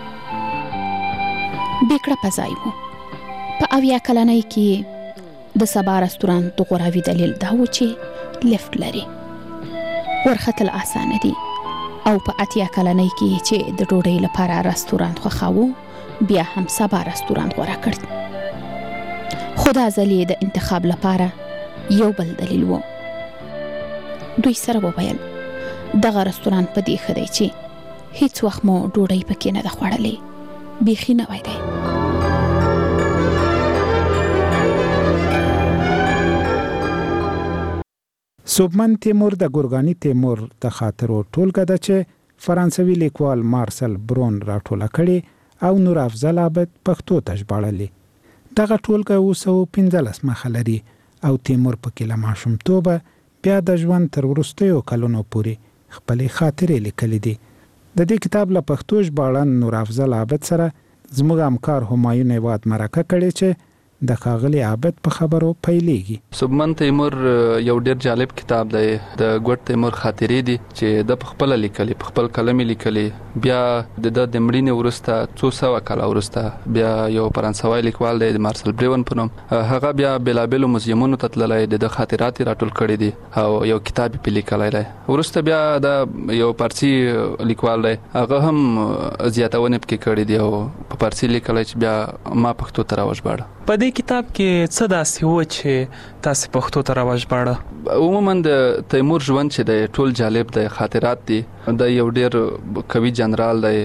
بیکړه په ځای و. په 80 کلنۍ کې د سبا رستورانت د غوراوي دلیل دا و چې لیفټ لري، ورختل اسانه دي، او په 80 کلنۍ کې چې د ډوډۍ لپاره رستورانت خوښاوه، بیا هم سبا رستورانت غوره کړ. خدا ځلې د انتخاب لپاره یو بل دلیل و. دوی سره وویل دغه رستورانت په دې ښه دی چې هیڅ وخت مو ډوډۍ پکې نه ده خوړلې، بیخي نوی دی. سوبمن تیمور د ګورګاني تیمور د خاطرو ټولګه ده چې فرانسوي لیکوال مارسل برون راټوله کړي او نور افضل عابد پښتو ته ژباړلې. دغه ټولګه 215 مخه لري او تیمور پکې له ماشومتوبه بیا د ژوند تر وروستیو کلونو پورې خپلې خاطرې لیکلې دي. د دې کتاب له پښتو ژباړن نور افضل عابد سره زموږ همکار همایون عواد مرکه کړې چې د ښاغلي عابد په خبرو پیلېږي. سوبمن تیمور یو ډېر جالب کتاب دی. د ګوډ تیمور خاطرې دي چې د خپل لیکلي، په خپل قلم لیکلي. بیا د مړینې وروسته 200 کال وروسته بیا یو فرانسوي لیکوال دی د مارسل بریون په نوم، هغه بیا بېلابېلو موزیمونو ته تللی، د خاطرات راټول کړي دي او یو کتاب یې لیکلی دی. وروسته بیا د یو فارسي لیکوال دی، هغه هم زیاتونې پکې کړي دي او په فارسي لیکلی چې بیا ما پښتو ته راوژباړه. په دې کتاب کې څه داسې و چې تاسو پښتو ته راوژباړه؟ عموما د تیمور ژوند چې د ټول جالب دی، خاطرات دي. د یو ډېر قوي جنرال دی،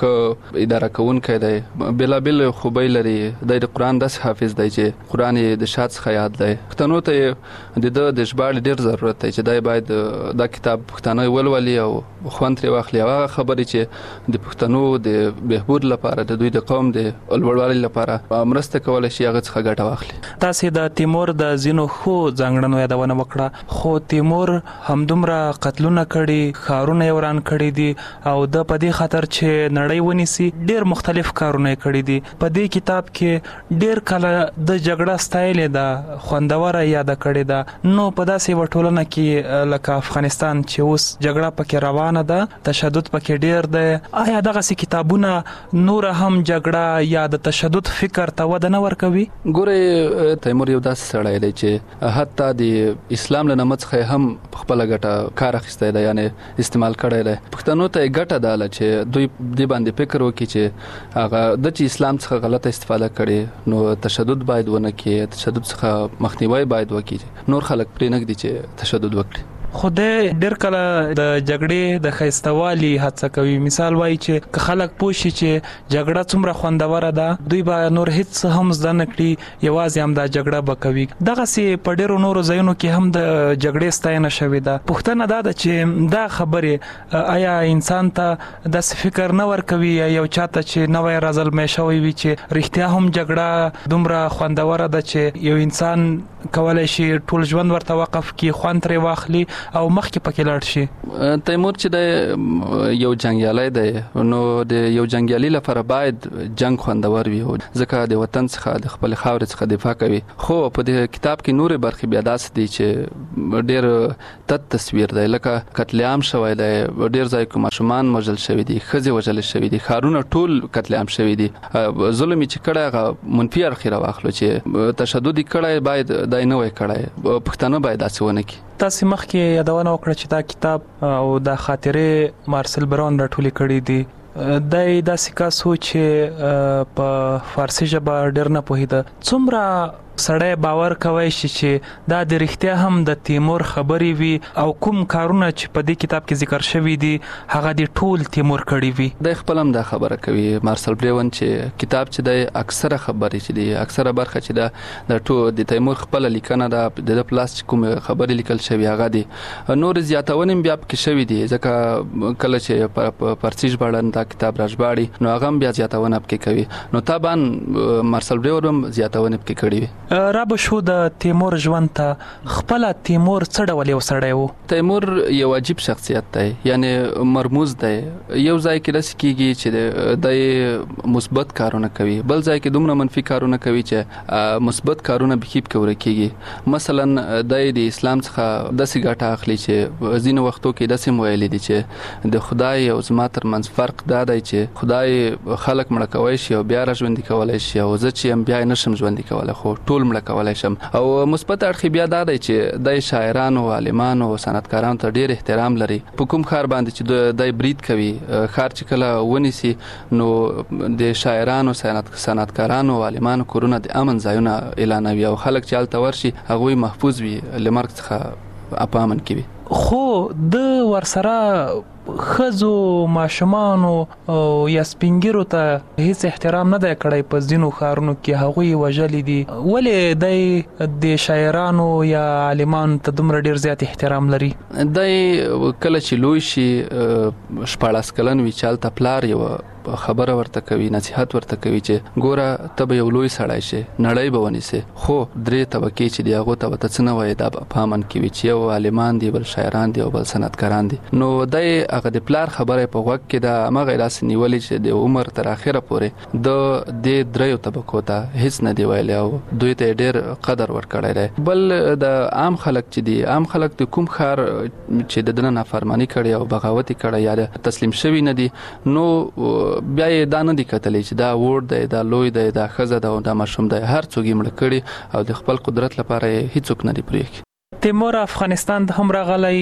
ښه اداره کوونکی دی، بېلابېل خوبۍ لري. د قرآن داسې حافظ دی چې قرآن یې د شا څخه یاد دی. پښتنو ته د ده د ژباړې ډېر ضرورت دی چې دی باید دا کتاب پښتانه ولولي او خوند ترې واخلي. هغه خبرې چې د پښتنو د بهبود لپاره، د دوی د قوم د لوړوالي لپاره مرسته کولی شي، هغه څخه ګټه واخلي. تاسې د تیمور د ځینو ښو ځانګړنو یادونه وکړه، خو تیمور همدومره قتلونه کړي، ښارونه یې وران کړي دي او د په دې خاطر چې نړۍ ونیسي ډېر مختلف کارونه یې کړي دي. په دې کتاب کې ډېر کله د جګړه ستایلې ده، خوندوره یاده کړې ده. نو په داسې یوه ټولنه کې لکه افغانستان چې اوس جګړه پکې روانه ده، تشدد پکې ډېر دی، آیا دغسې کتابونه نور هم جګړه یا د تشدد فکر ته وده نه ورکوي؟ ګورئ، تیمور یو داسې سړی دی چې حتی د اسلام له نامه څخه هم په خپله ګټه کار اخیستی دی، یعنې استعمال کړی دی. پښتنو ته یې ګټه دا ده چې دوی دې باندې فکر وکړي چې هغه د چې اسلام څخه غلطه استفاده کړي، نو تشدد باید ونه کړي، تشدد څخه مخنیوی باید وکړي، نور خلک پرې نه ږدي چې تشدد وکړي. خو ډېر کله د جګړې د ښایستهوالي هڅه کوي. مثال وایي چې که خلک پوه شي چې جګړه څومره خوندوره ده، دوی به نور هیڅ هم زده نه کړي، یوازې هم دا جګړه به کوي. دغسې په ډېرو نورو ځایونو کې هم د جګړې ستاینه شوې ده. پوښتنه دا ده چې دا خبرې آیا انسان ته داسې فکر نه ورکوي، یا یو چاته چې نوی رازلمی شوی وي چې رښتیا هم جګړه دومره خوندوره ده چې یو انسان کولی شي ټول ژوند ورته وقف کړي، خوند ترې واخلي او مخکې پکې لاړ شي. تیمور چې دی یو جنګیالی دی، نو د یو جنګیالي لپاره باید جنګ خوندور وي، ځکه د وطن څخه، د خپل خاورې څخه دفاع کوي. خو په دې کتاب کې نورې برخې بیا داسې دي چې ډېر تت تصویر دی، لکه قتل عام شوی دی، ډېر ځای کې ماشومان وژل شوي دي، ښځې وژل شوي دي، ښارونه ټول قتل عام شوي دي. ظلم چې کړی هغه منفي اړخ یې راواخلو چې تشدد یې کړی، باید دا یې نه وی کړی. پښتانه باید داسې ونه کړي. تاسې مخکې یادونه وکړه چې دا کتاب او دا خاطرې مارسل برون راټولې کړي دي. دی داسې کس و چې په فارسي ژبه ډېر نه پوهېده. څومره سړی باور کوي چې دا د رښتیا هم د تیمور خبرې وي او کوم کارونه چې په دې کتاب کې ذکر شوي دي هغه د ټول تیمور کړي وي؟ دی خپل هم دا خبره کوي مارسل بریون چې کتاب چې دی اکثره خبرې چې دی، اکثره برخه چې ده د ټول د تیمور خپل لیکنه ده، د پلاس چې کوم خبرې لیکل شوي هغه دي. نور زیاتونې بیا پکې شوي دي، ځکه کله چې په فارسي ژباړن دا کتاب راژباړي نو هغه هم بیا زیاتونه پکې کوي. نو طبعا مارسل بریون هم زیاتونه پکې کړي وي. را به شو د تیمور ژوند ته خپل تیمور څه ډول یو سړی و؟ تیمور یو عجیب شخصیت دی، یعنی مرموز دی. یو ځای کې داسې کېږي چې د مثبت کارونه کوي، بل ځای کې دومره منفي کارونه کوي چې مثبت کارونه بخیب کوي کېږي. مثلا د اسلام څخه داسې ګټه اخلي چې ځینو وختو کې داسې ویلي دي چې د خدای او زما ترمنځ فرق دا دی چې خدای خلک مړه کوي شي او بیا را ژوندي کولی شي، او زه چې بیا نشم ژوندي کولی خو ټول مړه کولی شم. او مثبت اړخ بیا دا دی چې د شاعرانو، عالمانو، صنعتکارانو ته ډیر احترام لري. په کوم ښار باندې چې د برید کوي، ښار چې کله ونیسي نو د شاعرانو، صنعتکارانو، عالمانو کورونه د امن ځایونه اعلانوي او خلک چې هلته ورشي هغوی محفوظ وي، له مرګ څخه په امن کې وي. خو د ورسره خزو، ماشومانو او یا سپینګیرو ته هیڅ احترام نه دی کړی په ځینو ښارونو کې، هغوی وژلي دي. ولې دی د شاعرانو یا عالمانو ته دومره ډیر زیات احترام لري؟ دی کله چې لوی شي 14 کلن وي چې هلته پلار یو خبره ورته کوي، نصیحت ورته کوي چې ګوره ته به یو لوی سړی شي، نړۍ به ونیسي، خو 3 طبقې چې دی هغو ته به ته څه نه وایې دا به په امن کې وي چې یو عالمان دي، بل شاعران دي او بل صنعتکاران دي. نو دی هغه د پلار خبره په غوږ کې د همغه داسې نیولې چې د عمر تر اخره پورې د دې 3 طبقو ته هیڅ نه دی ویلی او دوی ته ډیر قدر ورکړی دی. بل د عام خلک چې دي، عام خلک د کوم ښار چې د دنه نافرمانی کړي او بغاوت کړي یا تسلیم شوي نه دي، نو بیا یې دا نه دي کتلی چې دا وړ دی، دا لوی دی، دا ښځه ده او دا ماشوم دی، هر څوک یې مړه کړي او د خپل قدرت لپاره یې هیڅوک نه دي پرېښي. تیمور افغانستان ته هم راغلی،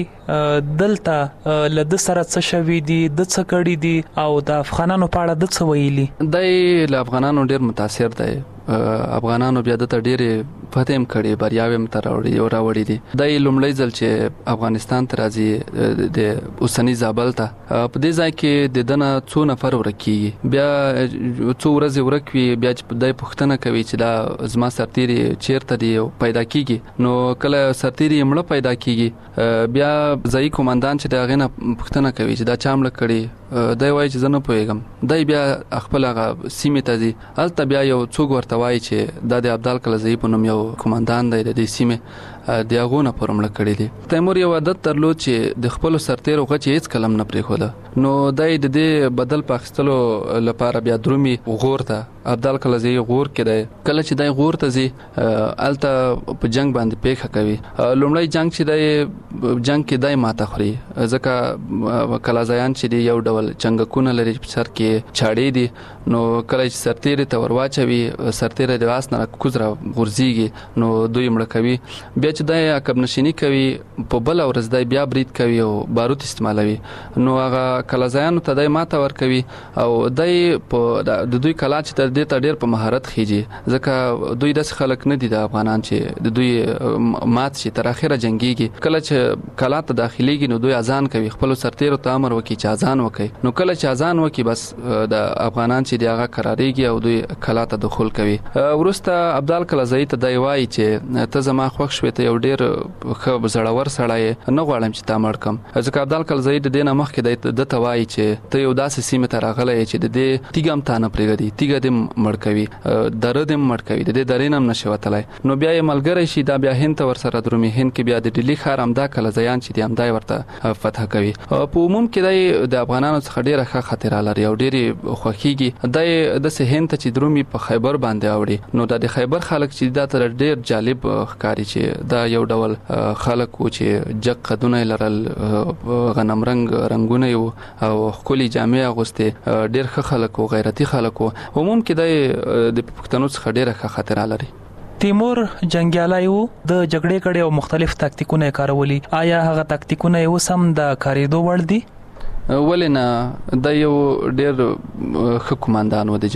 دلته له ده سره څه شوي دي، د څه کړي دي او د افغانانو په اړه د څه ویلي؟ دی له افغانانو ډیر متاثر دی. افغانانو بیا دته ډېرې فتحې هم کړې، بریاوې هم ته راوړي دي. دی لومړی ځل چې افغانستان ته راځي د اوسني زابل ته، په دې ځای کې د ده نه څو نفر ورک کېږي، بیا څو ورځې ورک وي، بیا چې دی پوښتنه کوي چې دا زما سرتیري چیرته دي او پیدا کېږي. نو کله سرتیري یې مړه پیدا کېږي، بیا ځایي قومندان چې د هغې نه پوښتنه کوي چې دا چا مړه کړي، دی وایي چې زه نه پوهېږم. دی بیا خپل هغه سیمې ته ځي، هلته بیا یو څوک ورته وایي چې دا د عبدال کلزئی په نوم یو قومندان دی د دې سیمې، د هغو نه پورې مړه کړي دي. تیمور یو عادت درلود چې د خپلو سرتیرو غچ هیڅ کلم نه پرېښوده، نو دی د دې بدل په اخیستلو لپاره بیا درومي غور ته. عبدال کلزئی غور کې دی، کله چې دی غور ته ځي هلته په جنگ باندې پیښه کوي. لومړی جنگ چې دی جنگ کې دی ماته خوري، ځکه کلزیان چې دی یو ډول چنګکونه لري په سر کې چاړې دي، نو کله چې سرتیري ته ور واچوي سرتیری د آس نه کوز را غورځېږي، نو دوی مړه کوي. بیا چې دی عقب نشیني کوي، په بله ورځ دی بیا برید کوي او بارود استعمالوي، نو هغه کلزیانو ته دی ماته ورکوي او دی په د دوی کلا چې دې ته ډېر په مهارت خېږي، ځکه دوی داسې خلک نه دي د افغانان چې د دوی مات شي تر اخره جنګېږي. کله چې کلا ته داخلېږي نو دوی اذان کوي، خپلو سرتیرو ته امر وکړي چې اذان وکړي، نو کله چې اذان وکړي بس د افغانان چې دی هغه قرارېږي او دوی کلا ته دخول کوي. وروسته عبدال کلزئی ته دی وایي چې ته زما خوښ شوې، ته یو ډېر ښه زړور سړی، نه غواړم چې تا مړ کړم. ځکه عبدال کلزئی د دې نه مخکې دی ته وایي چې ته یو داسې سیمې ته راغلی چې د دې تیږه هم تا نه پرېږدي، تیږه دې مړ کوي، دره دې مړ کوي، د دې درې نه هم نشي وتلی. نو بیا یې ملګری شي، دا بیا هند ته ورسره درومي. هند کې بیا د ډیلي ښار همدا کلزیان چې دي همدا یې ورته فتح کوي. په عموم کې دی د افغانانو څخه ډېره ښه خاطره لري او ډېرې خوښېږي. دی داسې هند ته چې درومي په خیبر باندې اوړي، نو دا د خیبر خلک چې دا ته ډېر جالب ښکاري چې دا یو ډول خلک وو چې جګ قدونه یې لرل، غنم رنګونه یې وو او ښکلي جامې اغوستې، ډېر ښه خلک وو، غیرتي خلک وو. عموم کې دی د پښتنو څخه ډېره ښه خاطره لري. تیمور جنگیالی وو، د جګړې کړي او مختلف تاکتیکونه یې کارولي. آیا هغه تاکتیکونه یې اوس هم د کارېدو وړ دي؟ ولې نه، د یو ډېر ښه قومندان و د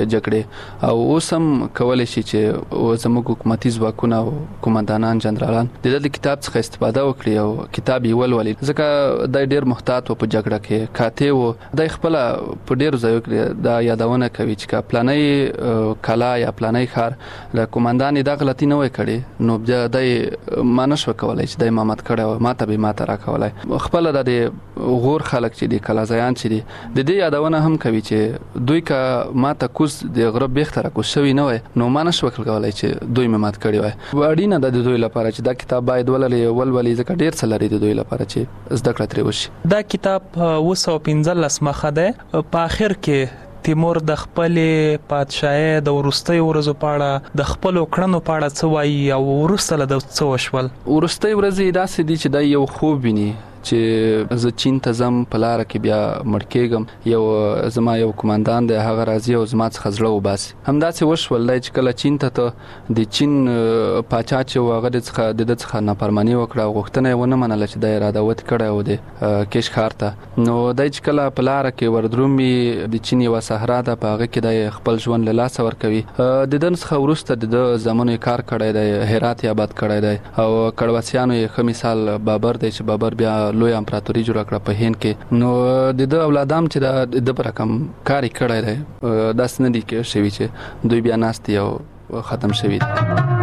جګړې او اوس هم کولی شي چې زموږ حکومتي ځواکونه او قومندانان جنرالان د ده د کتاب څخه استفاده وکړي او کتاب یې ولولي، ځکه دی ډېر محتاط و په جګړه کې، قاطع و. دی خپله په ډېرو ځایو کې دا یادونه کوي چې که پلانی کلا یا پلانی ښار له قومندان یې دا غلطي نه وای کړې نو بیا دی ما نه شوه کولی چې دی ما مات کړی و، ماته به یې ماته راکولی. خپله د غور خلک چې چې د کلازیان چې د دې یادونه هم کوي چې دوی کا ماته کوز د غرب بهتره کو شوی نه وای نو مانه شو کولای چې دوی مات کړی وای وړینه د دوی لپاره چې دا کتاب باید ولولي ځکه ډیر څه لري د دوی لپاره چې زده کړه ترې وشي. دا کتاب 215 مخه ده. په اخر کې تیمور د خپل پادشاهي د ورستۍ ورځو پاړه د خپل کړنو پاړه څه وایي او ورسته له څه وشول. ورستۍ ورځې داسې دي چې دا یو خوب ویني چې زه چین ته زم په لار کې بیا مړ کېږم یو زما یو کمانډان دی هغه راځي او زما څخه زړه وباسي. همداسې وشول چې کله چین ته د چین پاچا چې هغه د څخه نافرمانی وکړه غوښتنه یې ونه منله چې د اراده وت کړه او د کشخار ته نو د چې کله په لار کې وردرومي د چین یو صحرا ده په هغه کې د خپل ژوند له لاس ورکوي. د دن څخه ورسته د زمانو کار کړی دی هرات آباد کړی دی او کړواسیانو یې ښه مثال بابر دی چې بابر بیا لوی امپراتوري جوړ کړه په هند کې نو د اولادام چې د پر رقم کاری کړی دی داس نه دي کې شوی چې دوی بیا ناستي او ختم شوی.